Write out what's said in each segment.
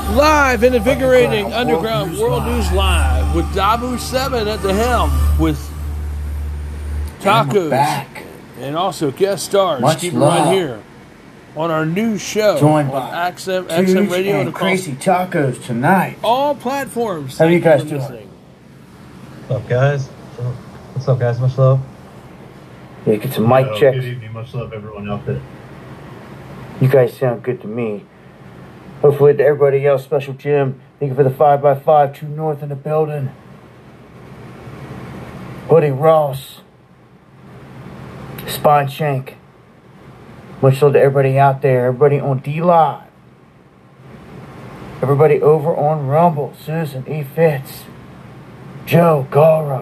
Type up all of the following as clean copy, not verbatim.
Live and invigorating Underground World News Live with Dabu 7 at the helm with Tacos and also guest stars. Keep it right here on our new show joined on by XM Radio and Crazy Tacos tonight. All platforms. How are you guys doing? What's up, guys? What's up, guys? Much love. Yeah, get some mic checks. Good evening. Much love, everyone out there. You guys sound good to me. Hopefully to everybody else, Special Jim. Thank you for the 5x5, True North in the building. Woody Ross. Spine Shank. Much love to everybody out there. Everybody on D-Live. Everybody over on Rumble. Susan E. Fitz. Joe Gara.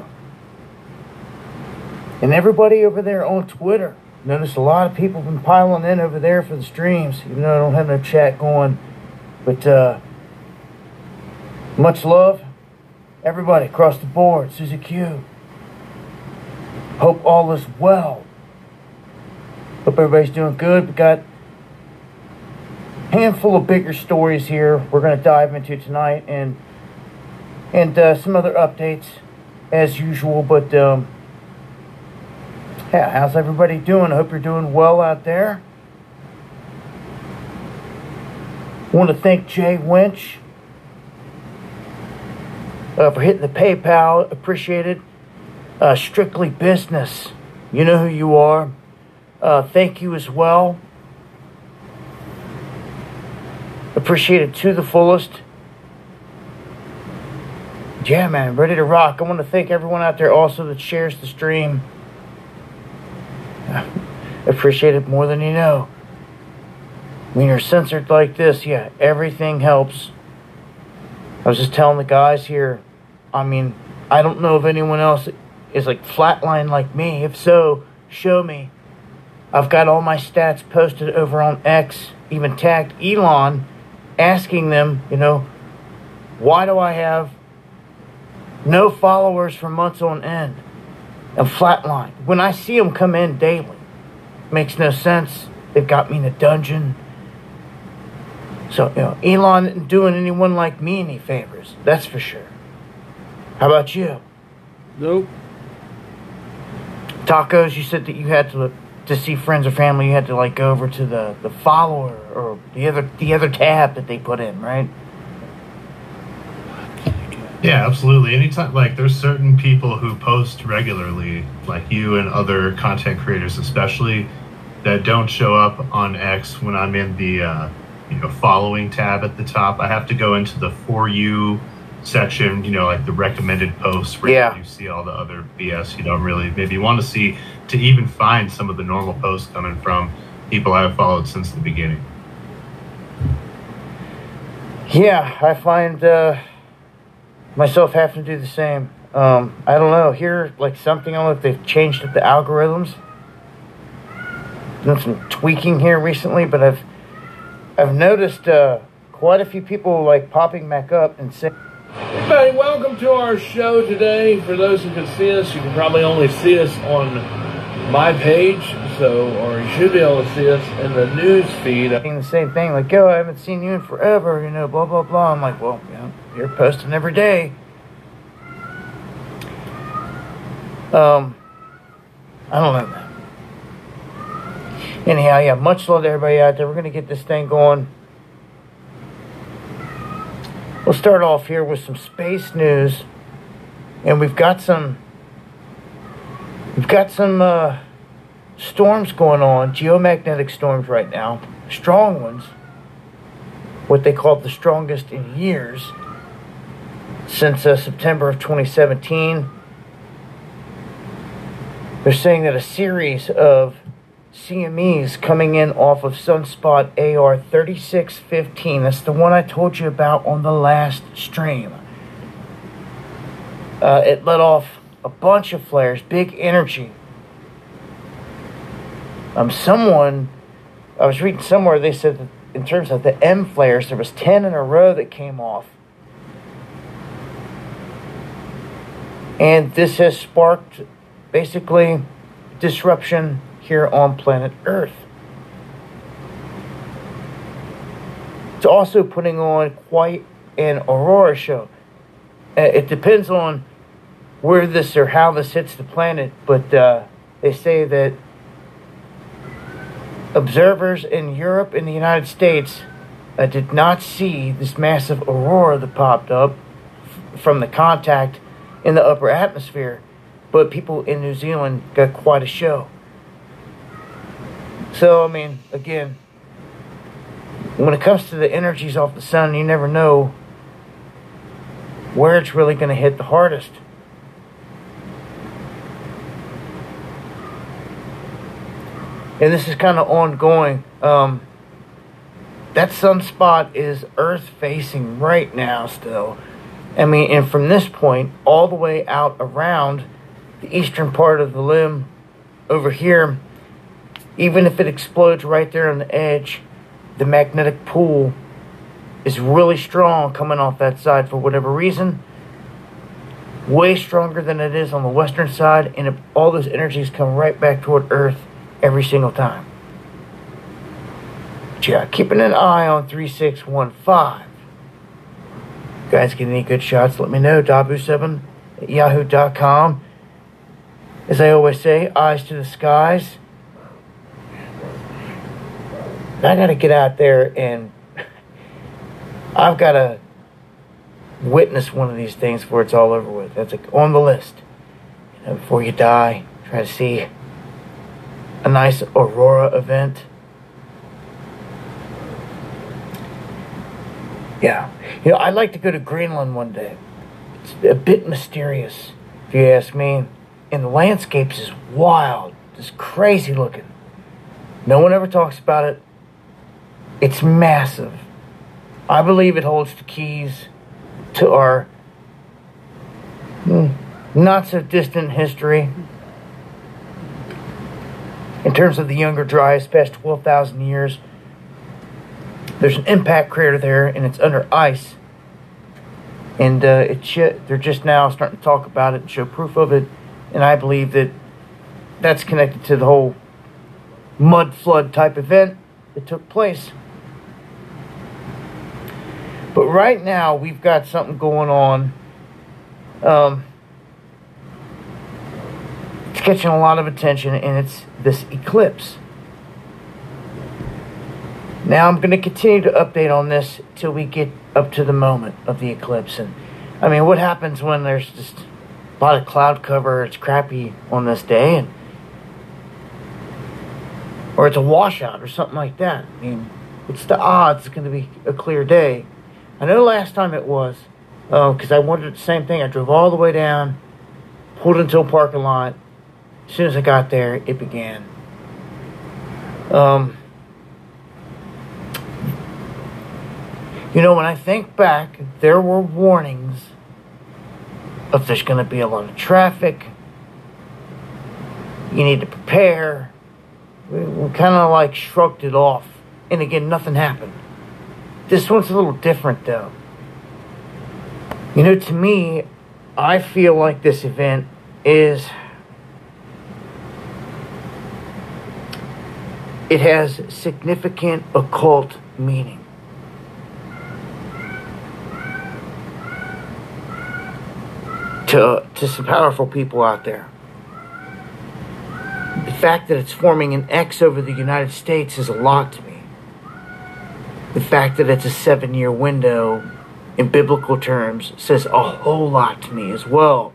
And everybody over there on Twitter. Notice a lot of people have been piling in over there for the streams, even though I don't have no chat going. But much love, everybody across the board. Susie Q. Hope all is well. Hope everybody's doing good. We got a handful of bigger stories here we're going to dive into tonight, and some other updates as usual. But yeah, how's everybody doing? I hope you're doing well out there. I want to thank Jay Winch for hitting the PayPal. Appreciate it. Strictly Business. You know who you are. Thank you as well. Appreciate it to the fullest. Yeah, man, ready to rock. I want to thank everyone out there also that shares the stream. Appreciate it more than you know. When you're censored like this, yeah, everything helps. I was just telling the guys here, I mean, I don't know if anyone else is like flatline like me. If so, show me. I've got all my stats posted over on X, even tagged Elon, asking them, you know, why do I have no followers for months on end and flatline? When I see them come in daily, makes no sense. They've got me in a dungeon. So, you know, Elon isn't doing anyone like me any favors. That's for sure. How about you? Nope. Tacos, you said that you had to see friends or family, you had to like go over to the follower or the other tab that they put in, right? Yeah, absolutely. Anytime, like, there's certain people who post regularly, like you and other content creators especially, that don't show up on X when I'm in the following tab at the top. I have to go into the For You section, like the recommended posts where you see all the other BS you don't really maybe want to see, to even find some of the normal posts coming from people I've followed since the beginning. Yeah, I find myself having to do the same. I don't know, here, like something, I don't know if they've changed up the algorithms. Done some tweaking here recently, but I've noticed quite a few people like popping back up and saying, Everybody, welcome to our show today. For those who can see us, you can probably only see us on my page, or you should be able to see us in the news feed. The same thing, like, yo, I haven't seen you in forever, blah, blah, blah. I'm like, well, you're posting every day. I don't know, man. Anyhow, yeah, much love to everybody out there. We're going to get this thing going. We'll start off here with some space news. And we've got some storms going on, geomagnetic storms right now, strong ones, what they call the strongest in years, since September of 2017. They're saying that a series of CMEs coming in off of Sunspot AR 3615. That's the one I told you about on the last stream. It let off a bunch of flares, big energy. I was reading somewhere, they said that in terms of the M flares, there was 10 in a row that came off. And this has sparked basically disruption here on planet Earth. it's also putting on quite an aurora show. It depends on where this or how this hits the planet, but they say that observers in Europe and the United States did not see this massive aurora that popped up from the contact in the upper atmosphere, but people in New Zealand got quite a show. So, I mean, again, when it comes to the energies off the sun, you never know where it's really going to hit the hardest. And this is kind of ongoing. That sunspot is Earth facing right now still. I mean, and from this point all the way out around the eastern part of the limb over here, even if it explodes right there on the edge, the magnetic pull is really strong coming off that side for whatever reason. Way stronger than it is on the western side, and all those energies come right back toward Earth every single time. But yeah, keeping an eye on 3615. You guys get any good shots, let me know. Dabu7 at yahoo.com. As I always say, eyes to the skies. I gotta get out there and I've gotta witness one of these things before it's all over with. That's like on the list. You know, before you die, try to see a nice aurora event. Yeah. You know, I'd like to go to Greenland one day. It's a bit mysterious, if you ask me. And the landscapes is wild. It's crazy looking. No one ever talks about it. It's massive. I believe it holds the keys to our not so distant history in terms of the Younger Dryas past 12,000 years. There's an impact crater there, and it's under ice. And they're just now starting to talk about it and show proof of it. And I believe that that's connected to the whole mud flood type event that took place. But right now, we've got something going on. It's catching a lot of attention, and it's this eclipse. Now, I'm going to continue to update on this till we get up to the moment of the eclipse. And I mean, what happens when there's just a lot of cloud cover, it's crappy on this day, or it's a washout or something like that? I mean, what's the odds it's going to be a clear day? I know last time it was, because I wondered the same thing. I drove all the way down, pulled into a parking lot. As soon as I got there, it began. You know, when I think back, there were warnings of there's going to be a lot of traffic. You need to prepare. We kind of like shrugged it off. And again, nothing happened. This one's a little different, though. You know, to me, I feel like this event is... it has significant occult meaning. To some powerful people out there. The fact that it's forming an X over the United States is a lot to me. The fact that it's a 7-year window in biblical terms says a whole lot to me as well.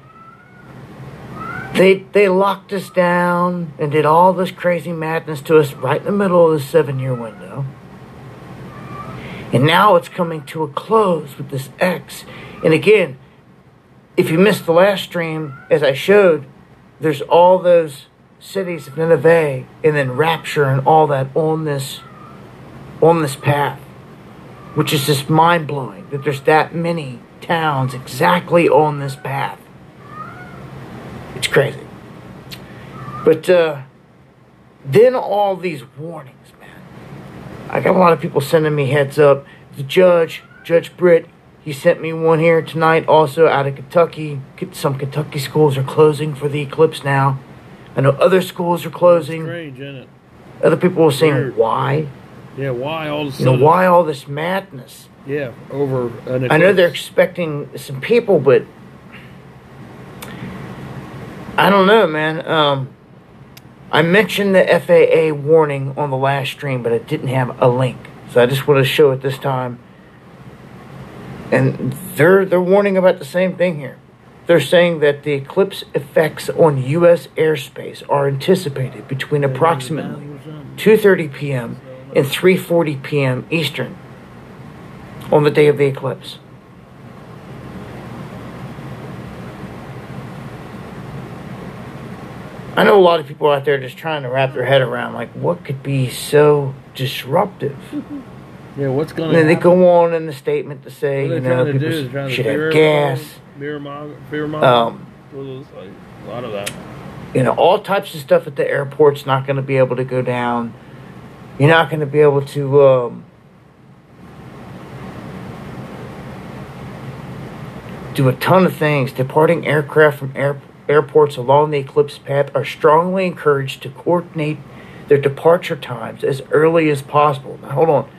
They locked us down and did all this crazy madness to us right in the middle of the 7-year window. And now it's coming to a close with this X. And again, if you missed the last stream, as I showed, there's all those cities of Nineveh and then Rapture and all that on this path, which is just mind-blowing that there's that many towns exactly on this path. It's crazy. But then all these warnings, man. I got a lot of people sending me heads up. The Judge Britt, he sent me one here tonight, also out of Kentucky. Some Kentucky schools are closing for the eclipse now. I know other schools are closing. Strange, isn't it? Other people are saying, why? Yeah, why all of a You know, sudden? why all this madness? Yeah, over an eclipse. I know they're expecting some people, but I don't know, man. I mentioned the FAA warning on the last stream, but I didn't have a link. So I just want to show it this time. And they're warning about the same thing here. They're saying that the eclipse effects on U.S. airspace are anticipated between approximately 2:30 p.m. and 3:40 p.m. Eastern on the day of the eclipse. I know a lot of people out there just trying to wrap their head around, like, what could be so disruptive? Yeah, what's going And to then they happen? go on in the statement to say, What are you they know, trying to do? people They're trying to should fear have gas. Fear monger? Like, a lot of that. You know, all types of stuff at the airport's not going to be able to go down. You're not going to be able to do a ton of things. Departing aircraft from airports along the eclipse path are strongly encouraged to coordinate their departure times as early as possible. Now, hold on.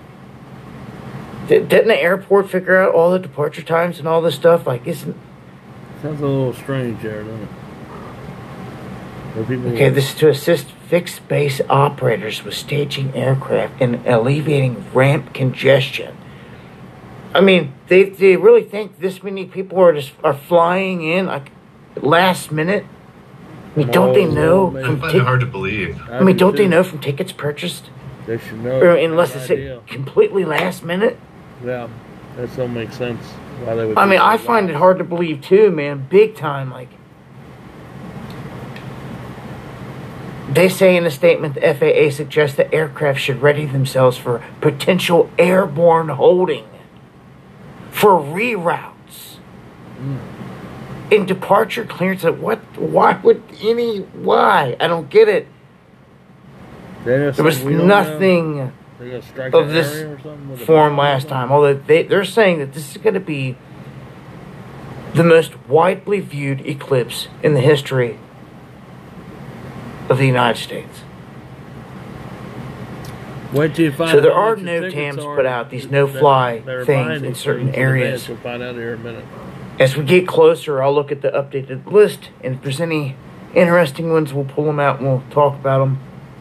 Didn't the airport figure out all the departure times and all this stuff? Like, isn't... Sounds a little strange there, doesn't it? Where people Okay, this is to assist fixed base operators with staging aircraft and alleviating ramp congestion. I mean, they really think this many people are flying in like last minute? I mean, don't they know I from find it hard to believe. I mean, don't they know from tickets purchased? They should know. Or unless Have it's an idea. completely last minute? Yeah, that don't make sense. Why they would I do mean, I that. find it hard to believe too, man. Big time. Like, they say in a statement, the FAA suggests that aircraft should ready themselves for potential airborne holding, for reroutes, in departure clearance. What? Why would any? Why? I don't get it. They just There was said, "We don't nothing know." They're gonna strike of an this area or something with a form bomb or last something? time. Although they're saying that this is going to be the most widely viewed eclipse in the history of the United States. Wait till you find So out there how are much your tickets NOTAMs are put out, these no-fly that are things buying in these certain things in areas. advance. We'll find out here in a minute. As we get closer, I'll look at the updated list, and if there's any interesting ones, we'll pull them out and we'll talk about them.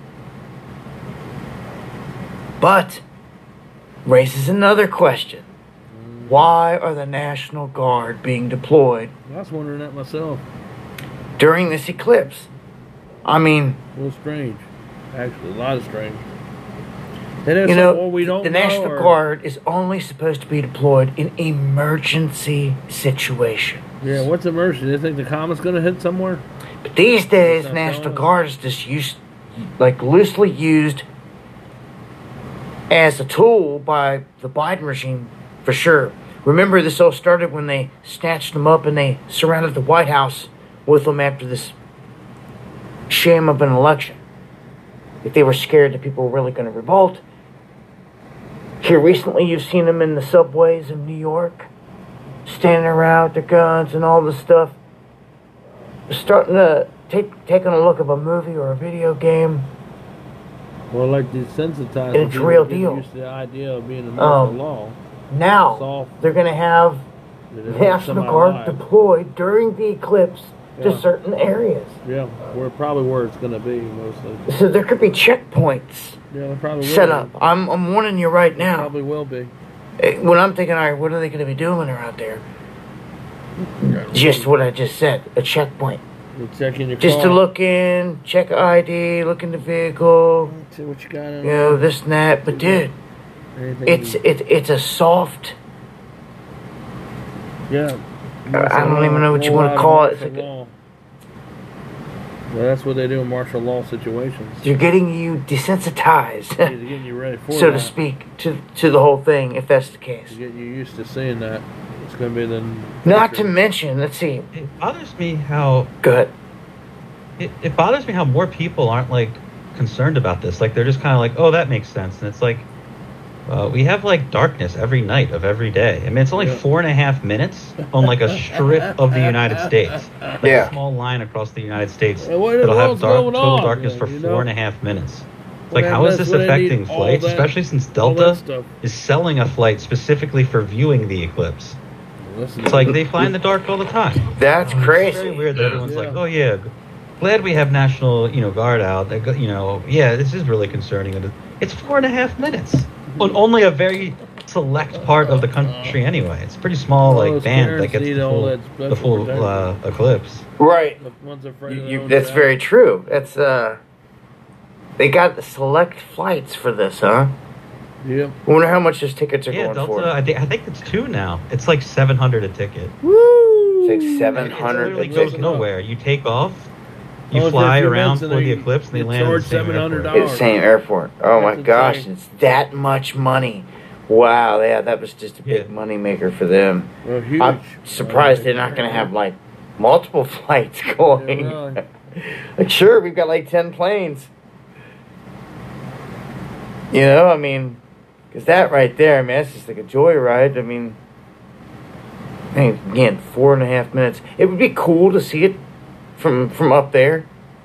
But raises another question. Why are the National Guard being deployed I was wondering that myself. during this eclipse? I mean, A little strange. Actually, a lot of strange. And it's you know, like, well, we don't the know, National or- Guard is only supposed to be deployed in emergency situations. Yeah, what's emergency? They think the comet's going to hit somewhere? But these days, not National telling us. Guard is just used, like loosely used as a tool by the Biden regime, for sure. Remember, this all started when they snatched them up and they surrounded the White House with them after this sham of an election. If they were scared that people were really going to revolt. Here recently, you've seen them in the subways of New York, standing around with their guns and all this stuff. Starting to taking a look of a movie or a video game. Well, like desensitized. It's people real get deal. used to the idea of being a martial law. Now, Soft. they're going to have That is National Guard semi-live. deployed during the eclipse to Yeah. certain areas. Yeah, probably where it's going to be mostly. So there could be checkpoints Yeah, they probably will set be. up. I'm warning you right now. Probably will be. When I'm thinking, all right, what are they going to be doing when they're out there? Just what I just said, a checkpoint. You're checking your Just car. to look in, check ID, look in the vehicle, See what you got in you know, this and that. But dude, Anything it's a soft. Yeah. I don't even know what you want to call it. It's like Well, that's what they do in martial law situations. they're getting you desensitized, They're getting you ready for so that. to speak, to the whole thing, if that's the case. To get you used to seeing that. It's going to be the... Not to mention, let's see. It bothers me how Go ahead. it bothers me how more people aren't like concerned about this. Like they're just kind of like, oh, that makes sense. And it's like, we have like darkness every night of every day. I mean, it's only 4.5 minutes on like a strip of the United States. Like Yeah. a small line across the United States. Well, what in the It'll have world's going total on? darkness Yeah, for you know? 4.5 minutes. It's like, how is this affecting flights, especially since Delta stuff. is selling a flight specifically for viewing the eclipse? It's like they fly in the dark all the time. That's It's crazy. very weird that everyone's like, oh yeah, glad we have National, Guard out. Yeah, this is really concerning. And it's 4.5 minutes on only a very select part of the country anyway. It's a pretty small band that gets the full eclipse. Right. The ones afraid of their own That's shadow. very true. That's they got the select flights for this, huh? Yep. I wonder how much those tickets are Yeah, going Delta. for. I think it's 2 now. It's like $700 a ticket. Woo! It's like It 700 literally a goes ticket. nowhere. You take off, you Oh, for fly a few around minutes and for the they- eclipse, and they you land in the charge same $700. airport. It's the same airport. Oh my That's gosh, insane. it's that much money. Wow, yeah, that was just a big Yeah. money maker for them. Well, huge. I'm surprised they're not going to have like multiple flights going. Yeah, really. Like, sure, we've got like 10 planes. I mean, because that right there, I mean, that's just like a joyride. I mean, again, 4.5 minutes. It would be cool to see it from up there.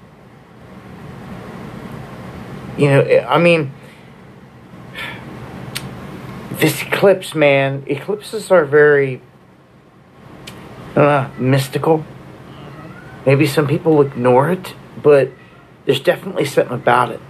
I mean, this eclipse, man. Eclipses are very mystical. Maybe some people ignore it, but there's definitely something about it.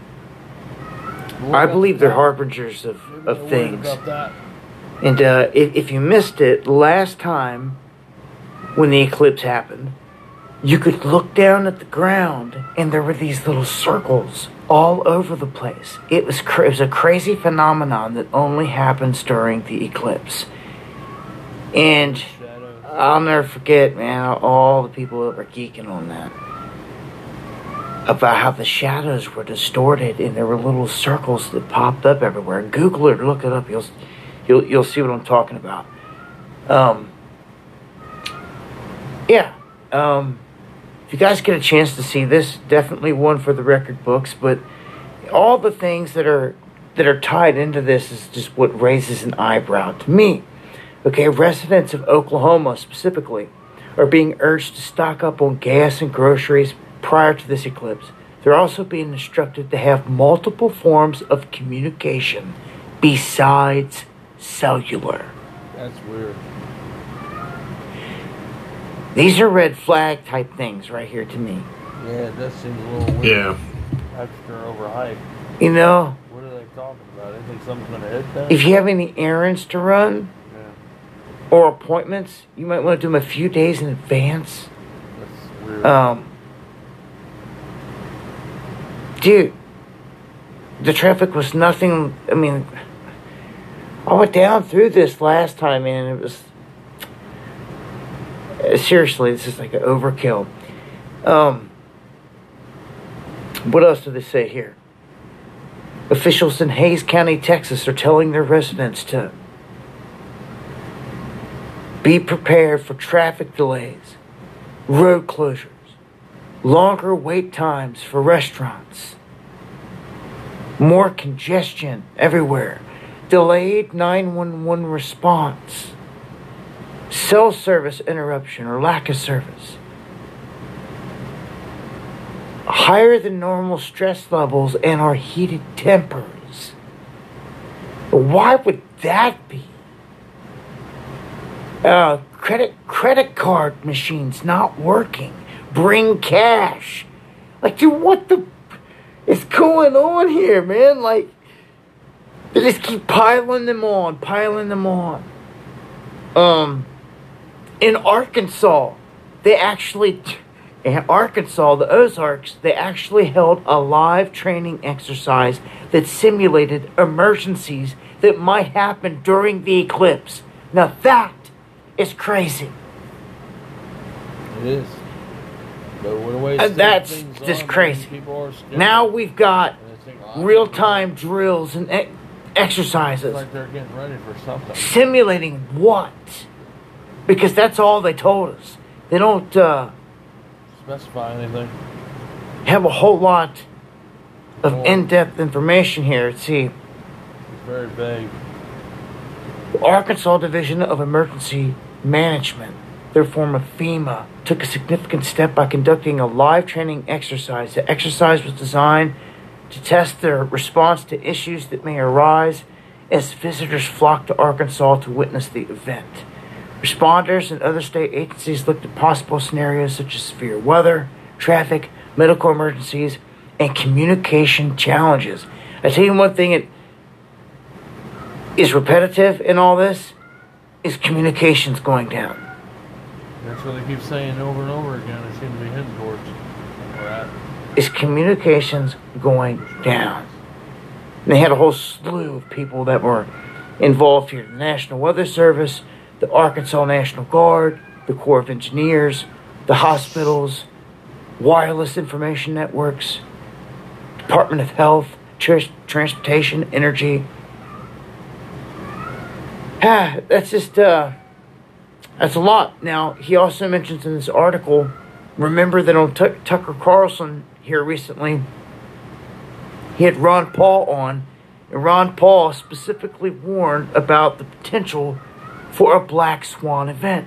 I believe they're harbingers of things. About that. And if you missed it, last time when the eclipse happened, you could look down at the ground and there were these little circles all over the place. It was a crazy phenomenon that only happens during the eclipse. And Shadows. I'll never forget, man, all the people that were geeking on that. About how the shadows were distorted and there were little circles that popped up everywhere. Google it or look it up. You'll see what I'm talking about. If you guys get a chance to see this, definitely one for the record books. But all the things that are tied into this is just what raises an eyebrow to me. Okay, residents of Oklahoma specifically are being urged to stock up on gas and groceries prior to this eclipse. They're also being instructed to have multiple forms of communication besides cellular. That's weird. These are red flag type things right here to me. Yeah, it does seem a little weird. Yeah. Extra overhyped. You know, What are they talking about? They think something's going to hit them? if you have any errands to run Yeah, or appointments, you might want to do them a few days in advance. that's weird. Dude, the traffic was nothing. I mean, I went down through this last time and it was seriously, this is like an overkill. What else do they say here? Officials in Hays County, Texas are telling their residents to be prepared for traffic delays, road closures, longer wait times for restaurants, more congestion everywhere, delayed 911 response, cell service interruption or lack of service, higher than normal stress levels, and our heated tempers. Why would that be? Credit card machines not working. Bring cash. Like, dude, what the is going on here, man? Like, they just keep piling them on. In Arkansas, the Ozarks, they actually held a live training exercise that simulated emergencies that might happen during the eclipse. Now that is crazy. It is. But what a way to And set that's things just on, crazy. people are scared. Now we've got And they think, "Oh, real-time drills and It's exercises. like they're getting ready for something. Simulating what? Because that's all they told us. They don't Specify anything. have a whole lot of Oh. in-depth information here. Let's see. It's very vague. The Arkansas Division of Emergency Management, their form of FEMA, took a significant step by conducting a live training exercise. The exercise was designed to test their response to issues that may arise as visitors flock to Arkansas to witness the event. Responders and other state agencies looked at possible scenarios such as severe weather, traffic, medical emergencies, and communication challenges. I tell you one thing that is repetitive in all this is communications going down. That's what they keep saying over and over again. They seem to be heading towards where we're at. Is communications going down. And they had a whole slew of people that were involved here. The National Weather Service, the Arkansas National Guard, the Corps of Engineers, the hospitals, wireless information networks, Department of Health, Transportation, Energy. That's just, that's a lot. Now, he also mentions in this article, remember that on Tucker Carlson here recently, he had Ron Paul on, and Ron Paul specifically warned about the potential for a black swan event.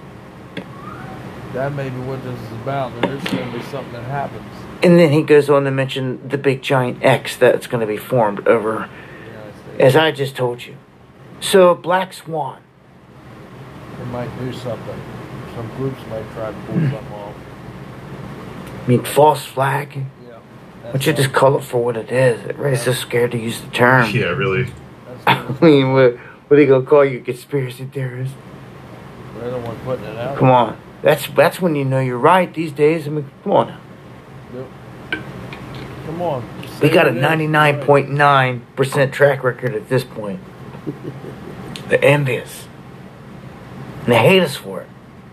That may be what this is about. There's going to be something that happens. And then he goes on to mention the big giant X that's going to be formed over, as I just told you. So, black swan. They might do something. Some groups might try to pull something off. I mean, false flag. Yeah. Why don't you just call it for what it is? Everybody's so scared to use the term. Yeah, really. I mean, what are they going to call you, conspiracy theorist? They're the one putting it out. Come on. That's when you know you're right these days. I mean, come on. Yep. Come on. We got a 99.9% track record at this point. They're envious. And they hate us for it.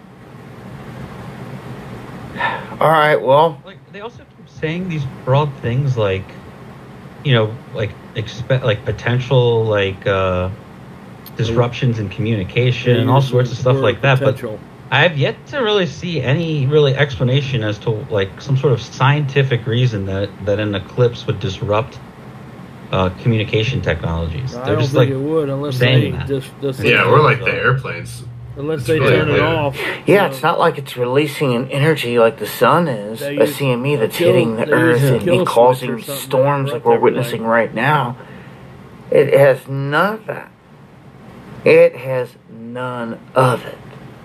All right, well. Like, they also keep saying these broad things like, you know, like potential disruptions in communication, all sorts of stuff like that. Potential. But I have yet to really see any really explanation as to like some sort of scientific reason that an eclipse would disrupt communication technologies. I They're don't just think like it would unless saying they that. just Yeah, or like the airplanes. unless It's they really turn it weird. off. Yeah, it's not like it's releasing an energy like the sun is, They a use CME that's a kill- hitting the they earth use a and kill causing switch or something storms to like we're interrupt witnessing everything. right now. It has none of that. It has none of it.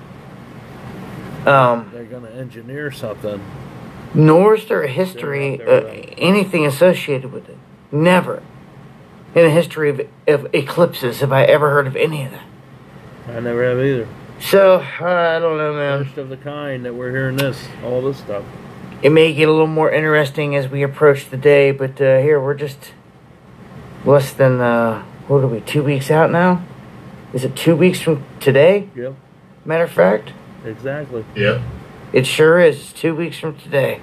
They're going to engineer something. Nor is there a history, anything associated with it. Never. In the history of eclipses have I ever heard of any of that. I never have either. So, I don't know, man. First of the kind that we're hearing all this stuff. It may get a little more interesting as we approach the day, but here, we're just less than, what are we, 2 weeks out now? Is it 2 weeks from today? Yep, Matter of fact, exactly. Yep. it sure is. It's 2 weeks from today.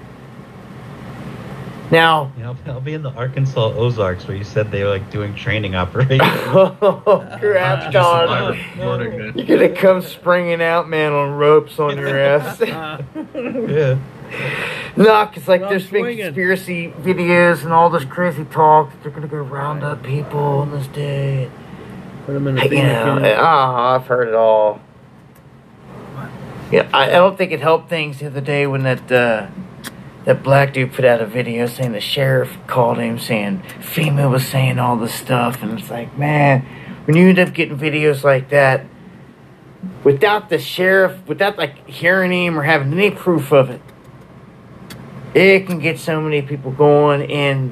Now, You know, I'll be in the Arkansas Ozarks where you said they were like doing training operations. oh, crap, Don. Morning, You're going to come springing out, man, on ropes on your ass. Yeah. No, because like I'm there's big swinging. conspiracy videos and all this crazy talk that they're going to go round up people on this day. Put them in the You know, I've heard it all. Yeah, I don't think it helped things the other day when that black dude put out a video saying the sheriff called him saying FEMA was saying all this stuff, and it's like, man, when you end up getting videos like that without the sheriff, without like hearing him or having any proof of it, it can get so many people going in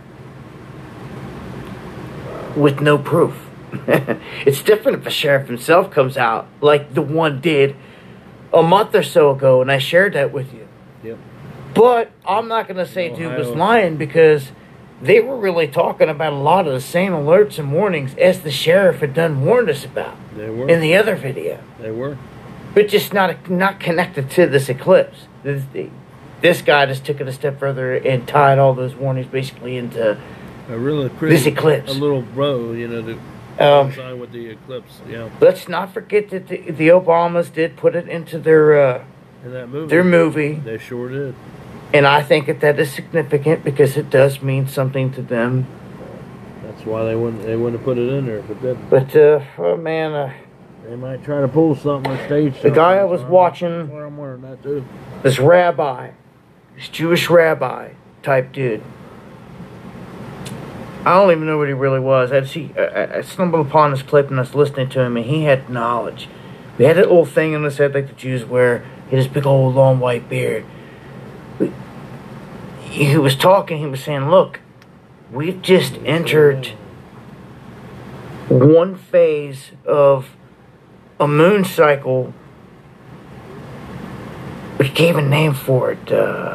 with no proof. It's different if the sheriff himself comes out, like the one did a month or so ago, and I shared that with you. Yep. But I'm not going to say dude was Ohio. lying, because they were really talking about a lot of the same alerts and warnings as the sheriff had done warned us about They were. in the other video. They were. But just not connected to this eclipse. This guy just took it a step further and tied all those warnings basically into A really pretty. this eclipse. A little bro, you know, to Um, coincide with the eclipse. Yeah. Let's not forget that the Obamas did put it into their In that movie. movie, They sure did. and I think that is significant because it does mean something to them. That's why they wouldn't have put it in there if it didn't. But oh man, They might try to pull something or stage something. the guy I was So watching, That's what I'm wondering that too. this rabbi, this Jewish rabbi type dude, I don't even know what he really was. I stumbled upon this clip and I was listening to him, and he had knowledge. He had that little thing on his head like the Jews wear. He had this big old long white beard. He was talking, he was saying, look, we've just entered one phase of a moon cycle. We gave a name for it.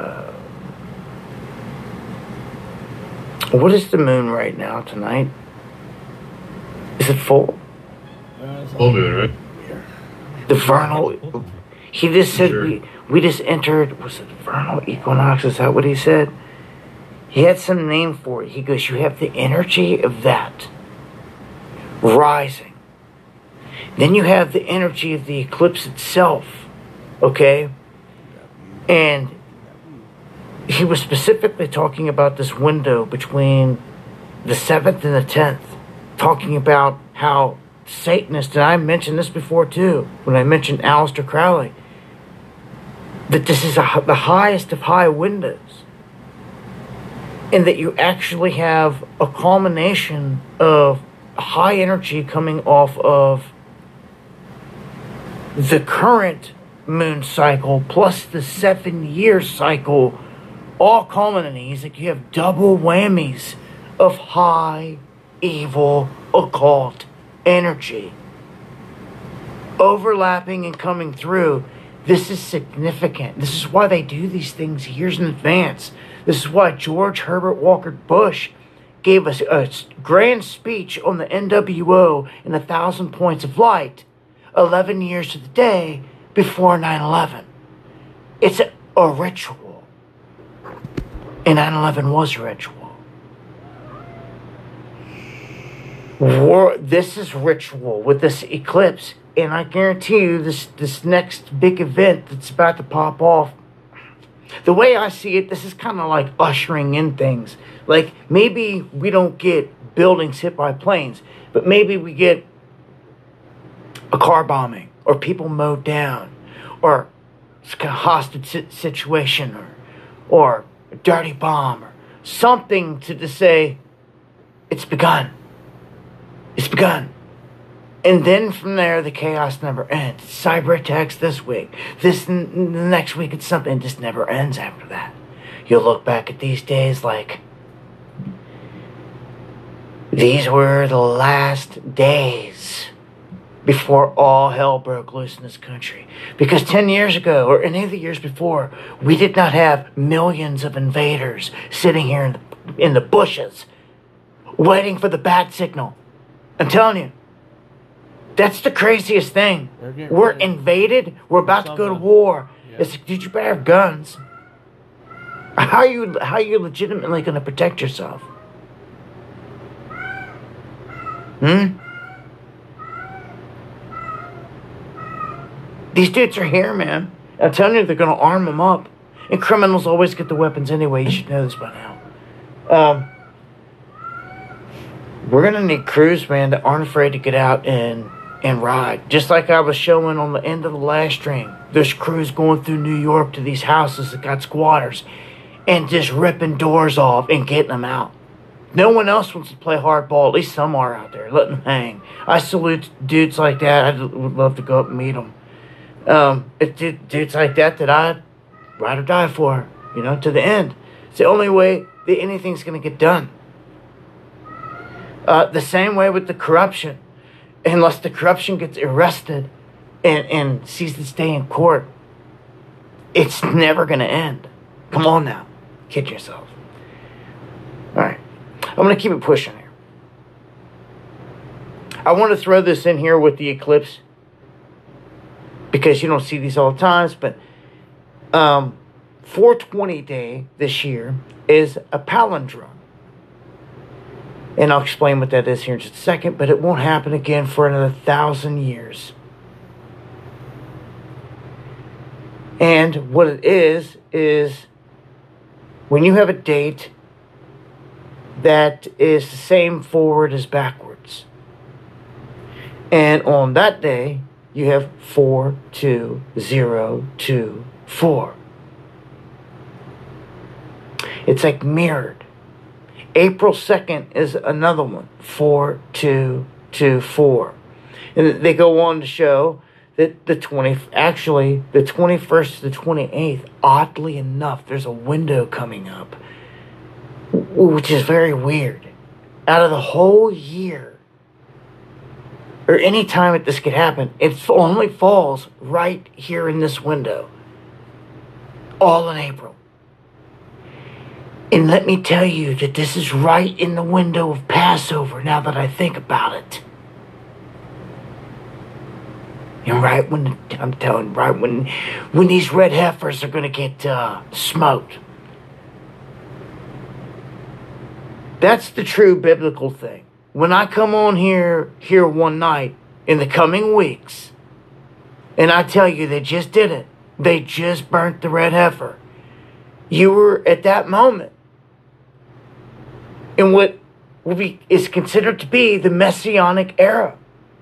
What is the moon right now tonight? Is it full? Full moon, right? The vernal. He just said we just entered. Was it vernal equinox? Is that what he said? He had some name for it. He goes, you have the energy of that rising. Then you have the energy of the eclipse itself. Okay? And he was specifically talking about this window between the 7th and the 10th. Talking about how Satanists, and I mentioned this before too, when I mentioned Aleister Crowley, that this is the highest of high windows. And that you actually have a culmination of high energy coming off of the current moon cycle plus the 7-year cycle, all culminating. It's like you have double whammies of high, evil, occult energy overlapping and coming through. This is significant. This is why they do these things years in advance. This is why George Herbert Walker Bush gave us a grand speech on the NWO and 1,000 Points of Light 11 years to the day before 9/11. It's a ritual. And 9/11 was a ritual. This is ritual with this eclipse. And I guarantee you this next big event that's about to pop off, the way I see it, this is kind of like ushering in things. Like, maybe we don't get buildings hit by planes, but maybe we get a car bombing, or people mowed down, or it's a hostage situation, or a dirty bomb, or something to just say, it's begun. It's begun. And then from there, the chaos never ends. Cyber attacks this week. The next week, it's something that just never ends after that. You'll look back at these days like, these were the last days before all hell broke loose in this country. Because 10 years ago, or any of the years before, we did not have millions of invaders sitting here in the bushes waiting for the bat signal. I'm telling you. That's the craziest thing. We're invaded. We're about to go to war. Yeah. It's like, dude, you better have guns. How are you legitimately going to protect yourself? These dudes are here, man. I'm telling you, they're going to arm them up. And criminals always get the weapons anyway. You should know this by now. We're going to need crews, man, that aren't afraid to get out and ride. Just like I was showing on the end of the last stream. There's crews going through New York to these houses that got squatters and just ripping doors off and getting them out. No one else wants to play hardball. At least some are out there. Letting them hang. I salute dudes like that. I would love to go up and meet them. It's dudes like that I'd ride or die for. You know, to the end. It's the only way that anything's going to get done. The same way with the corruption. Unless the corruption gets arrested and sees this day in court, it's never going to end. Come on now. Kid yourself. Alright. I'm going to keep it pushing here. I want to throw this in here with the eclipse. Because you don't see these all the times. But 420 Day this year is a palindrome. And I'll explain what that is here in just a second, but it won't happen again for another 1,000 years. And what it is when you have a date that is the same forward as backwards. And on that day, you have 42024. It's like mirrored. April 2nd is another one, 4224. And they go on to show that the 21st to the 28th, oddly enough, there's a window coming up, which is very weird. Out of the whole year, or any time that this could happen, it only falls right here in this window. All in April. And let me tell you that this is right in the window of Passover, now that I think about it. And right when, I'm telling you, right when these red heifers are going to get smoked. That's the true biblical thing. When I come on here one night in the coming weeks, and I tell you they just did it. They just burnt the red heifer. You were at that moment in what is considered to be the Messianic era.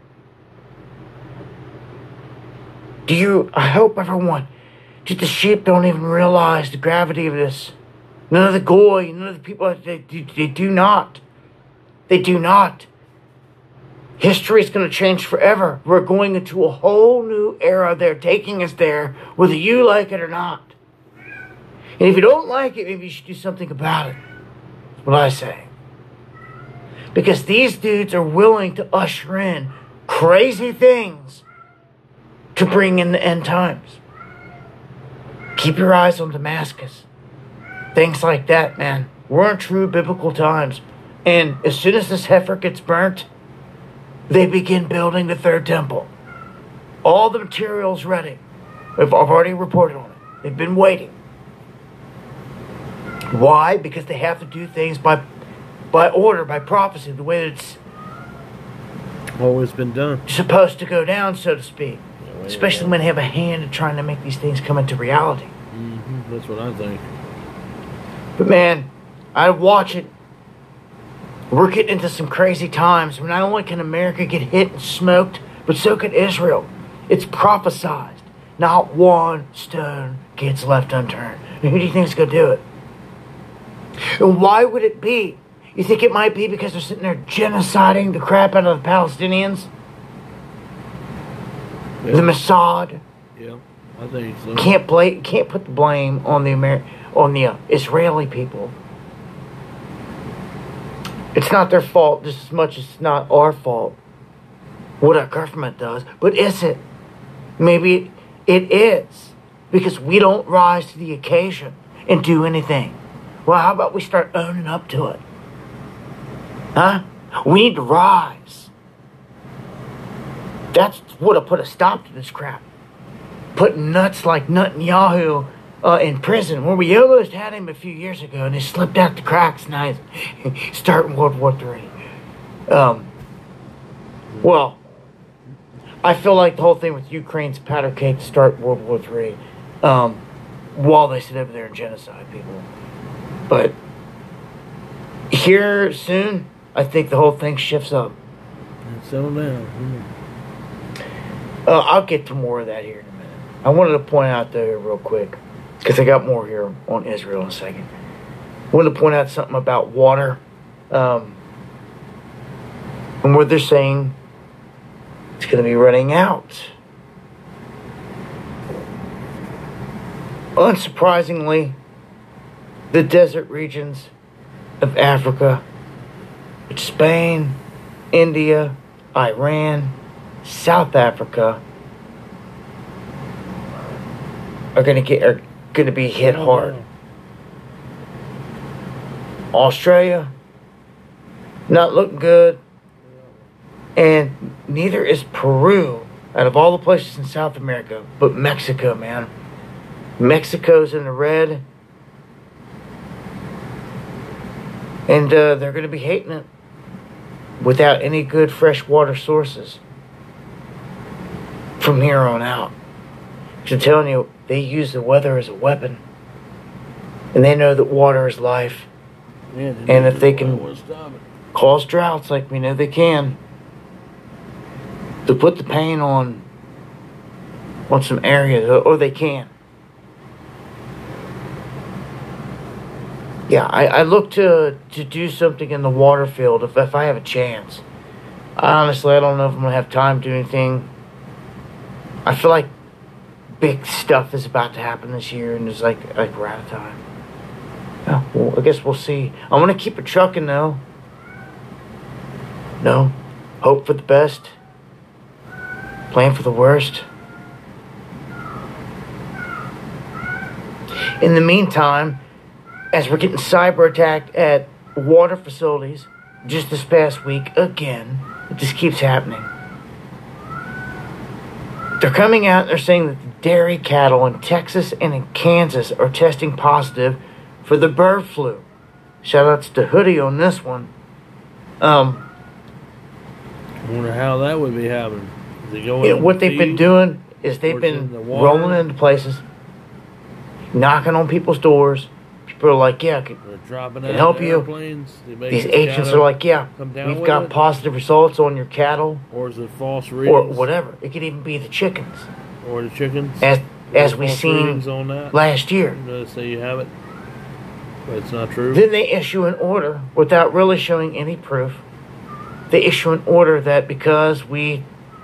I hope everyone, just the sheep don't even realize the gravity of this. None of the goy, none of the people, they do not. They do not. History is going to change forever. We're going into a whole new era. They're taking us there, whether you like it or not. And if you don't like it, maybe you should do something about it. That's what I say. Because these dudes are willing to usher in crazy things to bring in the end times. Keep your eyes on Damascus. Things like that, man. We're in true biblical times. And as soon as this heifer gets burnt, they begin building the third temple. All the material's ready. I've already reported on it. They've been waiting. Why? Because they have to do things by order, by prophecy, the way that it's Always been done. supposed to go down, so to speak. Especially when they have a hand in trying to make these things come into reality. Mm-hmm. That's what I think. But man, I watch it. We're getting into some crazy times. Not only can America get hit and smoked, but so can Israel. It's prophesied. Not one stone gets left unturned. And who do you think is going to do it? And why would it be? You think it might be because they're sitting there genociding the crap out of the Palestinians? Yeah. The Mossad? Yeah, I think so. Can't put the blame on the Israeli people. It's not their fault just as much as it's not our fault what our government does. But is it? Maybe it is. Because we don't rise to the occasion and do anything. Well, how about we start owning up to it? Huh? We need to rise. That's what will put a stop to this crap. Putting nuts like Netanyahu in prison, where we almost had him a few years ago, and he slipped out the cracks, and he's starting World War III. Well, I feel like the whole thing with Ukraine's powder cake to start World War III, while they sit over there and genocide people. But here soon, I think the whole thing shifts up. Settle down. I'll get to more of that here in a minute. I wanted to point out, though, real quick, because I got more here on Israel in a second. I wanted to point out something about water, and where they're saying it's going to be running out. Unsurprisingly, the desert regions of Africa, Spain, India, Iran, South Africa, are going to be hit hard. Australia, not looking good, and neither is Peru. Out of all the places in South America, but Mexico, man, Mexico's in the red, and they're going to be hating it without any good fresh water sources from here on out. I'm telling you, they use the weather as a weapon. And they know that water is life. Yeah, And if they can cause droughts like we know they can, to put the pain on some areas, or they can. Yeah, I look to do something in the water field if I have a chance. Honestly, I don't know if I'm going to have time to do anything. I feel like big stuff is about to happen this year, and it's like we're out of time. Yeah, well, I guess we'll see. I'm going to keep it trucking, though. No, hope for the best. Plan for the worst. In the meantime, as we're getting cyber attacked at water facilities, just this past week, again, it just keeps happening. They're coming out and they're saying that the dairy cattle in Texas and in Kansas are testing positive for the bird flu. Shout outs to Hoodie on this one. I wonder how that would be happening. Is it going What they've been doing is they've been rolling into places, knocking on people's doors. People are like, yeah, can help you. These agents are like, yeah, we've got positive results on your cattle. Or is it false readings? Or whatever. It could even be the chickens. Or the chickens. As we seen last year. Say you have it, but it's not true. Then they issue an order without really showing any proof. They issue an order that because we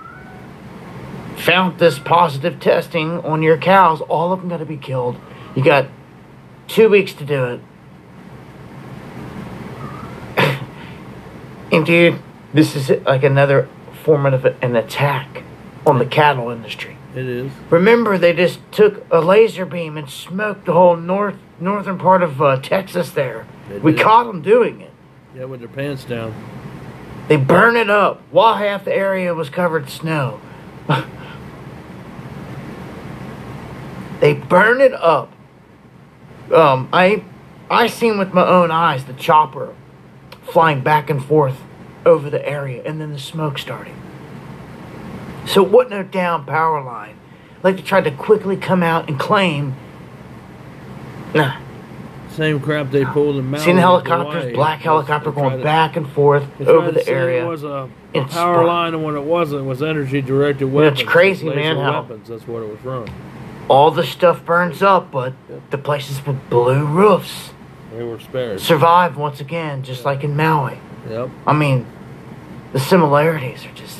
found this positive testing on your cows, all of them got to be killed. You got 2 weeks to do it. And dude, this is like another form of an attack on the cattle industry. It is. Remember, they just took a laser beam and smoked the whole northern part of Texas there. We caught them doing it. Yeah, with their pants down. They burn it up while half the area was covered in snow. They burn it up. I seen with my own eyes the chopper flying back and forth over the area, and then the smoke starting. So it wasn't a down power line like they tried to quickly come out and claim. Nah. Same crap they pulled in Maui. Seen the helicopters, black helicopter going back and forth over the area. It was a power line, and when it wasn't, it was energy directed weapons. It's crazy, man. Weapons. That's what it was from. All the stuff burns up, but the places with blue roofs, they were spared. Survived once again, just like in Maui. Yep. I mean, the similarities are just...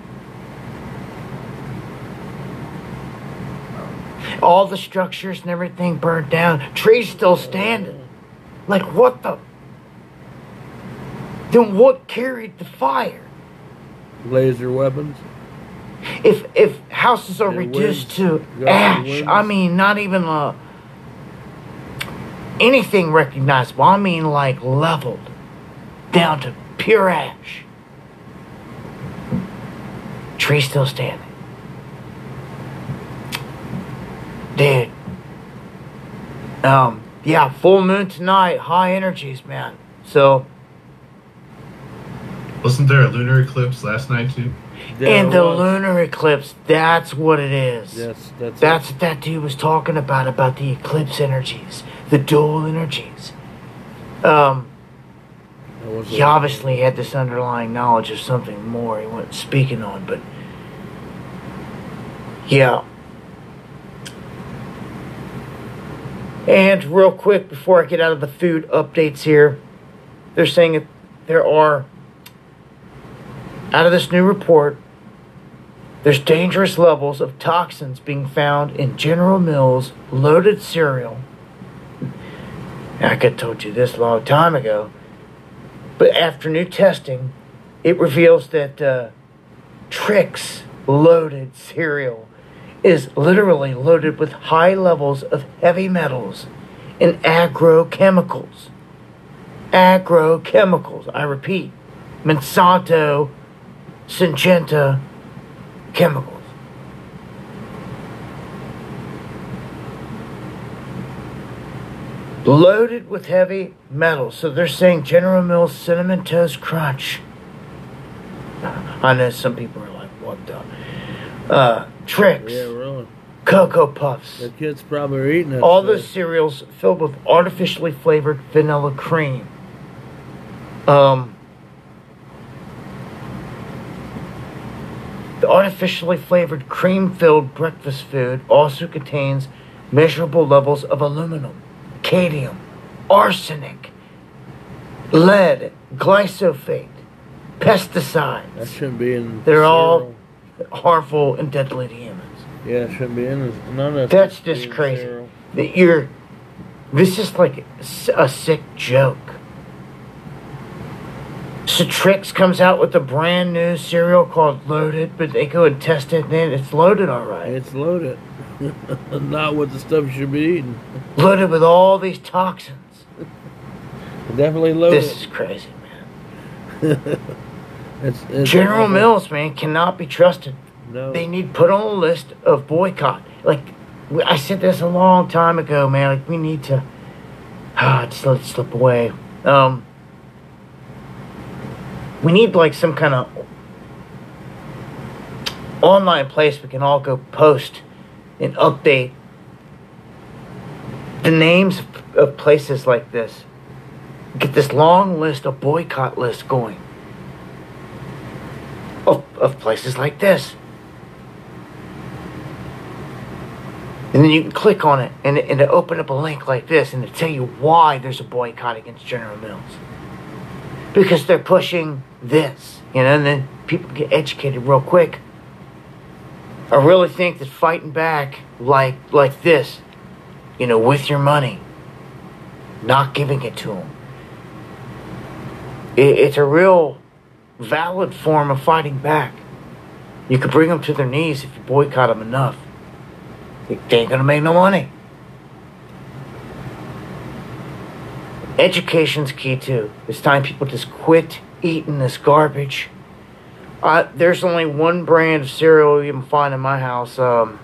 All the structures and everything burned down. Trees still standing. Like, what the... Then what carried the fire? Laser weapons. If houses are reduced to ash, I mean, not even anything recognizable. I mean, like leveled down to pure ash. Tree still standing. Dude. Yeah, full moon tonight. High energies, man. So. Wasn't there a lunar eclipse last night, too? And the lunar eclipse, that's what it is. Yes, that's what that dude was talking about the eclipse energies, the dual energies. He obviously had this underlying knowledge of something more he wasn't speaking on, but yeah. And real quick, before I get out of the food updates here, they're saying that there are, out of this new report, there's dangerous levels of toxins being found in General Mills loaded cereal. I could have told you this a long time ago. But after new testing, it reveals that Trix loaded cereal is literally loaded with high levels of heavy metals and agrochemicals. Agrochemicals, I repeat. Monsanto, Syngenta chemicals. Loaded with heavy metals. So they're saying General Mills Cinnamon Toast Crunch. I know some people are like, what the? Trix. Yeah, really. Cocoa Puffs. The kids probably are eating it. All those cereals filled with artificially flavored vanilla cream. The artificially flavored cream-filled breakfast food also contains measurable levels of aluminum, cadmium, arsenic, lead, glyphosate, pesticides. That shouldn't be in. They're all cereal. harmful and deadly to humans. Yeah, it shouldn't be in. None of That's should be just in crazy. cereal. That this is like a sick joke. Citrix comes out with a brand new cereal called Loaded, but they go and test it, and then it's loaded all right. It's loaded. Not what the stuff you should be eating. Loaded with all these toxins. Definitely loaded. This is crazy, man. It's General awful. Mills, man, cannot be trusted. No. They need put on a list of boycott. Like, I said this a long time ago, man. Like, we need to just let it slip away. We need like some kind of online place we can all go post and update the names of places like this. Get this long list of boycott lists going of places like this. And then you can click on it and it'll open up a link like this and it'll tell you why there's a boycott against General Mills. Because they're pushing this, and then people get educated real quick. I really think that fighting back like this, with your money, not giving it to them, it's a real valid form of fighting back. You could bring them to their knees if you boycott them enough. They ain't gonna make no money. Education's key too. It's time people just quit eating this garbage. There's only one brand of cereal you can find in my house.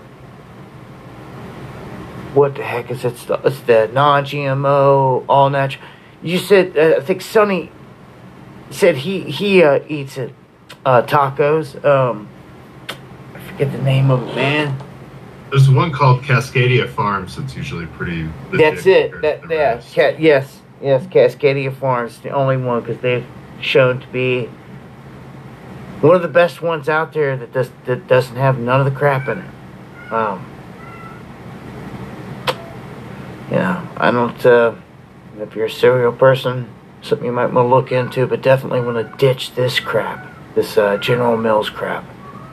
What the heck is it? It's the non-GMO, all natural. You said I think Sonny said he eats it. Tacos. I forget the name of it, man. There's one called Cascadia Farms that's usually pretty legit. That's it. compared to the rest. Yes, Cascadia Farms, the only one, because they've shown to be one of the best ones out there that doesn't have none of the crap in it. I don't. If you're a cereal person, something you might want to look into, but definitely want to ditch this crap, this General Mills crap.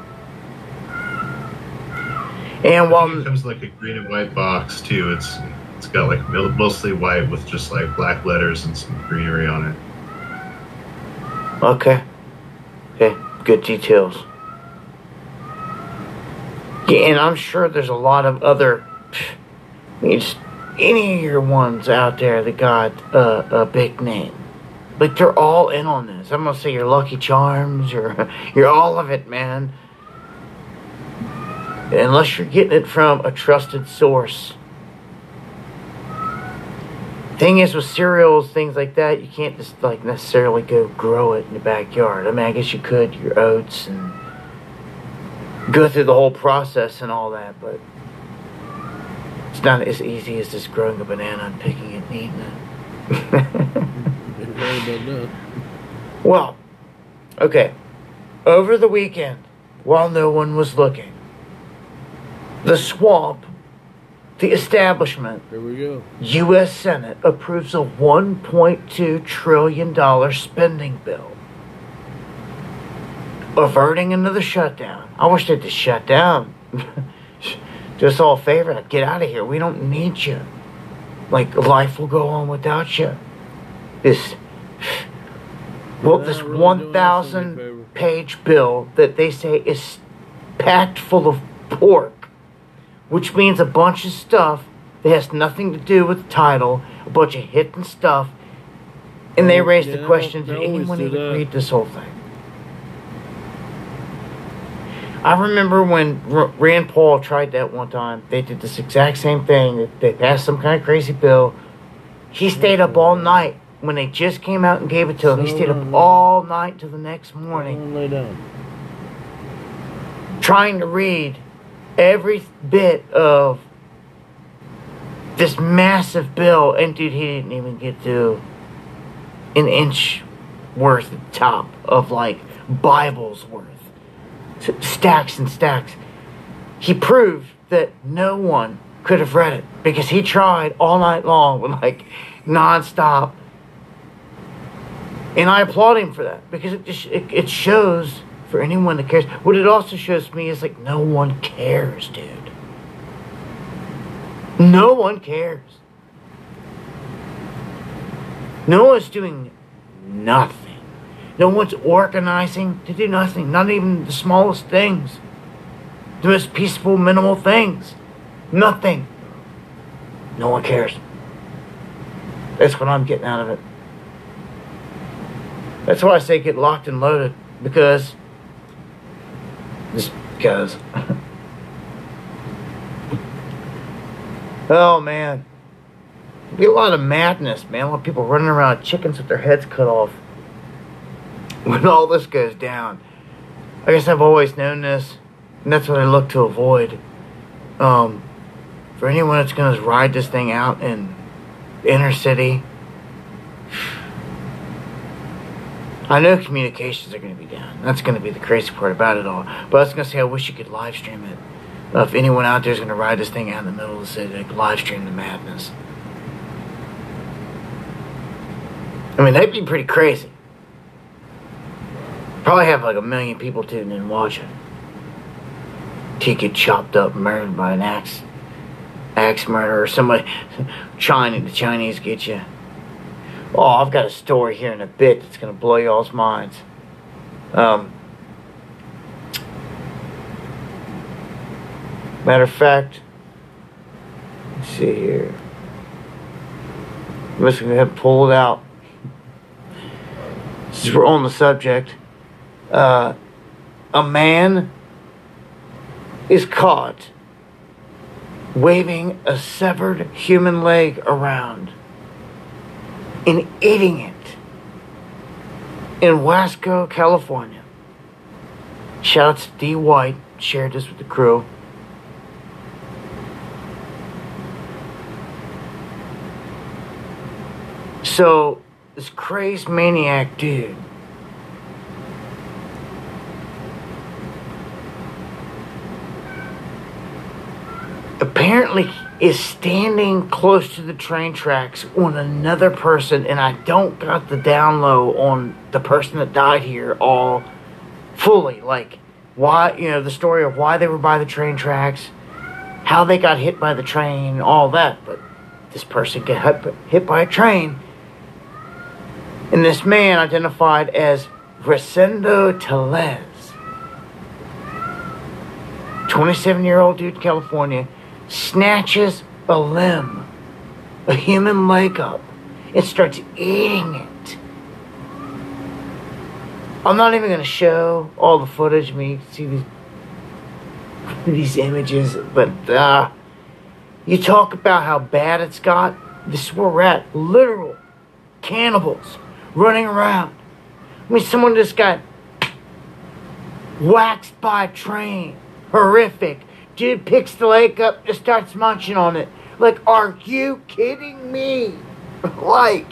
And I think it comes like a green and white box too. It's got like mostly white with just like black letters and some greenery on it. Okay, good details. Yeah, and I'm sure there's a lot of other, any of your ones out there that got a big name. Like, they're all in on this. I'm gonna say your Lucky Charms, you're all of it, man. Unless you're getting it from a trusted source. Thing is, with cereals, things like that, you can't just like necessarily go grow it in your backyard. I mean, I guess you could, your oats, and go through the whole process and all that, but it's not as easy as just growing a banana and picking it and eating it. Well, okay. Over the weekend, while no one was looking, the swamp, the establishment, Here we go. U.S. Senate approves a $1.2 trillion spending bill, averting another shutdown. I wish they'd just shut down. Do us all a favor, get out of here. We don't need you. Like, life will go on without you. This They're not really doing us any favor. 1,000-page bill that they say is packed full of pork, which means a bunch of stuff that has nothing to do with the title, a bunch of hidden stuff, and they raised the question, they did always anyone do even that. read this whole thing? I remember when Rand Paul tried that one time. They did this exact same thing. They passed some kind of crazy bill. He stayed up all night. When they just came out and gave it to him, he stayed up all night till the next morning, Lay down. trying to read every bit of this massive bill. And dude, he didn't even get to an inch worth at the top of like Bibles worth. Stacks and stacks. He proved that no one could have read it because he tried all night long with like nonstop. And I applaud him for that, because it shows, for anyone that cares. What it also shows me is like, no one cares, dude. No one cares. No one's doing nothing. No one's organizing to do nothing. Not even the smallest things. The most peaceful, minimal things. Nothing. No one cares. That's what I'm getting out of it. That's why I say get locked and loaded. Because oh man, be a lot of madness, man. A lot of people running around, chickens with their heads cut off when all this goes down. I guess I've always known this, and that's what I look to avoid. For anyone that's going to ride this thing out in the inner city, I know communications are going to be down. That's going to be the crazy part about it all. But I was going to say, I wish you could live stream it. If anyone out there is going to ride this thing out in the middle of the city, they could live stream the madness. I mean, that'd be pretty crazy. Probably have like 1 million people tuning in watching. Till you get chopped up, murdered by an axe murder, or somebody, the Chinese get you. Oh, I've got a story here in a bit that's going to blow y'all's minds. Matter of fact, let's see here. I'm just going to go ahead and pull it out. Since we're on the subject, a man is caught waving a severed human leg around and eating it in Wasco, California. Shout out to D. White, shared this with the crew. So, this crazed maniac dude apparently is standing close to the train tracks on another person, and I don't got the down low on the person that died here all fully. Like, why, the story of why they were by the train tracks, how they got hit by the train, all that. But this person got hit by a train, and this man identified as Rosendo Tellez, 27-year-old dude in California, snatches a limb, a human leg up, and starts eating it. I'm not even going to show all the footage. I mean, you can see these images, but you talk about how bad it's got. This is where we're at. Literal cannibals running around. I mean, someone just got waxed by a train. Horrific. Dude picks the leg up, just starts munching on it. Like, are you kidding me? Like,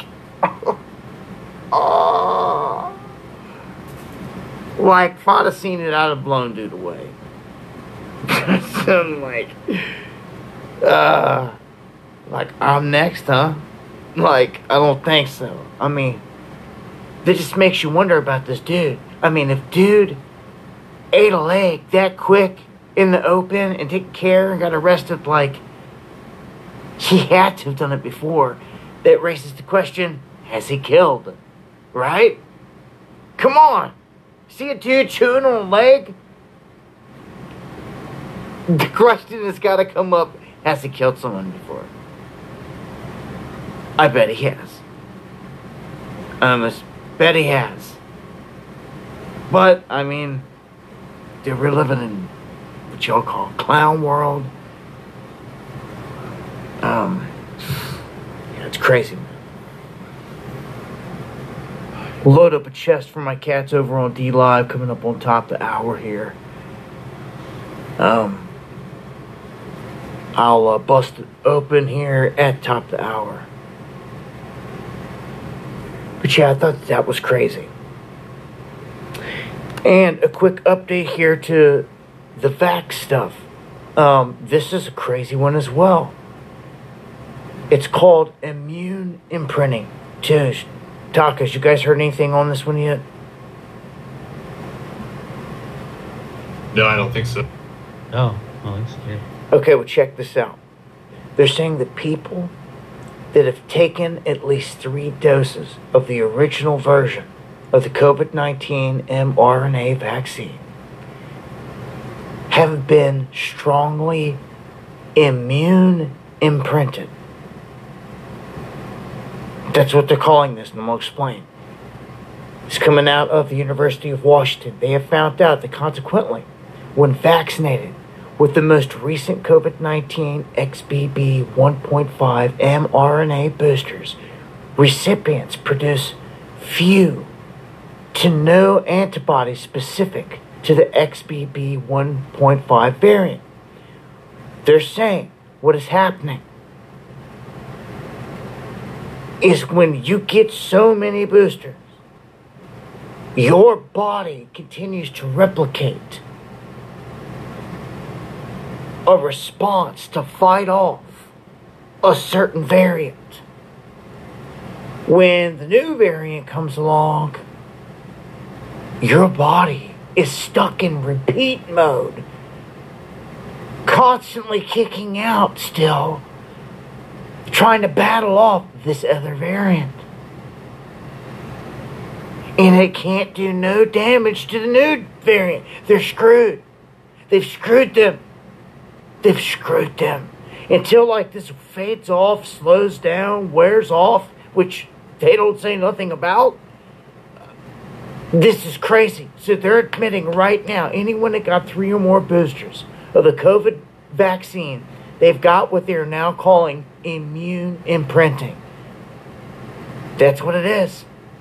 oh. Like, if I'd have seen it, I'd have blown dude away. So I'm like, I'm next, huh? Like, I don't think so. I mean, that just makes you wonder about this dude. I mean, if dude ate a leg that quick in the open and took care and got arrested, like, he had to have done it before. That raises the question, has he killed? Right? Come on. See a dude chewing on a leg? The question has got to come up, has he killed someone before? I bet he has. I almost bet he has. But, I mean, dude, we're living in what y'all call clown world. Yeah, it's crazy, man. Load up a chest for my cats over on D Live, coming up on top of the hour here. I'll bust it open here at top of the hour. But yeah, I thought that was crazy. And a quick update here to the vax stuff. This is a crazy one as well. It's called immune imprinting. Too. Tacos, you guys heard anything on this one yet? No, I don't think so. Oh, that's weird. Okay, well, check this out. They're saying that people that have taken at least 3 doses of the original version of the COVID-19 mRNA vaccine have been strongly immune imprinted. That's what they're calling this, and I'm going to explain. It's coming out of the University of Washington. They have found out that consequently, when vaccinated with the most recent COVID-19 XBB 1.5 mRNA boosters, recipients produce few to no antibodies specific to the XBB 1.5 variant. They're saying what is happening is when you get so many boosters, your body continues to replicate a response to fight off a certain variant. When the new variant comes along, your body is stuck in repeat mode, constantly kicking out still, trying to battle off this other variant. And it can't do no damage to the new variant. They're screwed. They've screwed them. They've screwed them. Until like this fades off, slows down, wears off, which they don't say nothing about. This is crazy. So they're admitting right now, anyone that got 3 or more boosters of the COVID vaccine, they've got what they're now calling immune imprinting. That's what it is.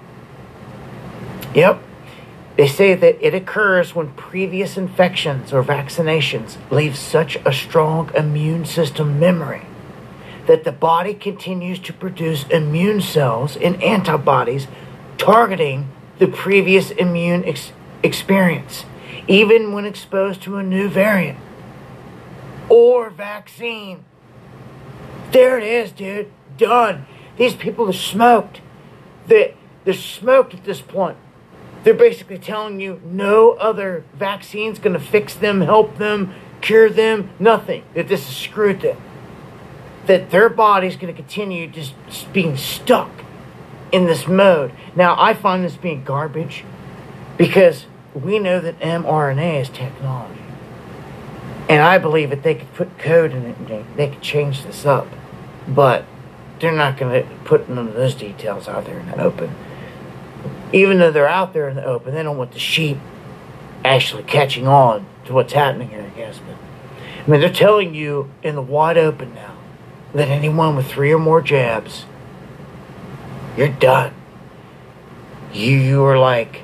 Yep. They say that it occurs when previous infections or vaccinations leave such a strong immune system memory that the body continues to produce immune cells and antibodies targeting the previous immune experience, even when exposed to a new variant or vaccine. There it is, dude. Done. These people are smoked. They're smoked at this point. They're basically telling you no other vaccine's going to fix them, help them, cure them, nothing. That this has screwed them. That their body's going to continue just being stuck in this mode. Now, I find this being garbage because we know that mRNA is technology. And I believe that they could put code in it and they could change this up. But they're not going to put none of those details out there in the open. Even though they're out there in the open, they don't want the sheep actually catching on to what's happening here, I guess. But, I mean, they're telling you in the wide open now that anyone with 3 or more jabs, you're done. You are like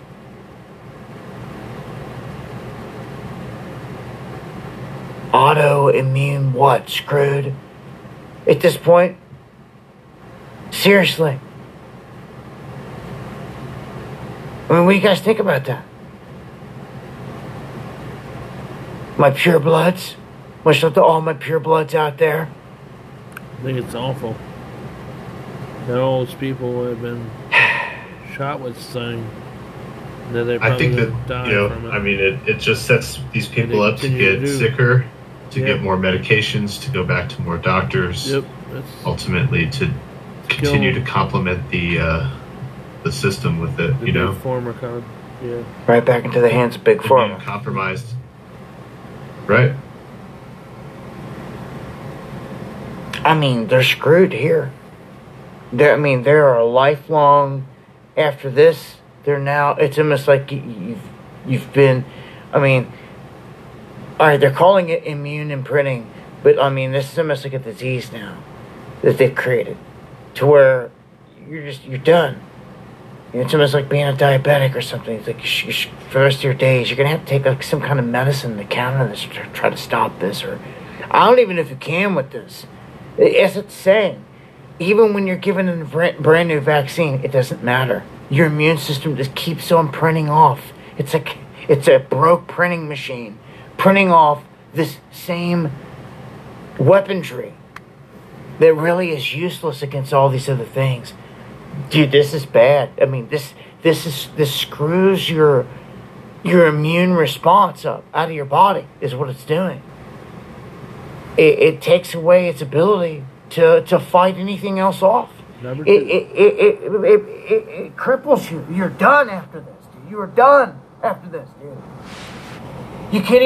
autoimmune what? Screwed? At this point? Seriously. I mean, what do you guys think about that? My pure bloods? Much love to all my pure bloods out there. I think it's awful that all those people have been shot with this thing. That they probably I think that, die from it. I mean, it just sets these people up to get sicker, to get more medications, to go back to more doctors. Yep. Ultimately, to continue to complement the system with it, the Big Pharma code. Yeah. Right back into the hands of Big Pharma. Compromised. Right. I mean, they're screwed here. They're a lifelong. After this, they're now. It's almost like you've been. I mean, all right, they're calling it immune imprinting, but I mean, this is almost like a disease now that they've created, to where you're done. It's almost like being a diabetic or something. It's like for the rest of your days, you're gonna have to take like some kind of medicine to counter this, to try to stop this. Or I don't even know if you can with this. As it's saying, even when you're given a brand new vaccine, it doesn't matter. Your immune system just keeps on printing off. It's like it's a broke printing machine, printing off this same weaponry that really is useless against all these other things. Dude, this is bad. I mean, this screws your immune response up out of your body is what it's doing. It takes away its ability to fight anything else off. It cripples you. You're done after this, dude. You are done after this, dude. You can't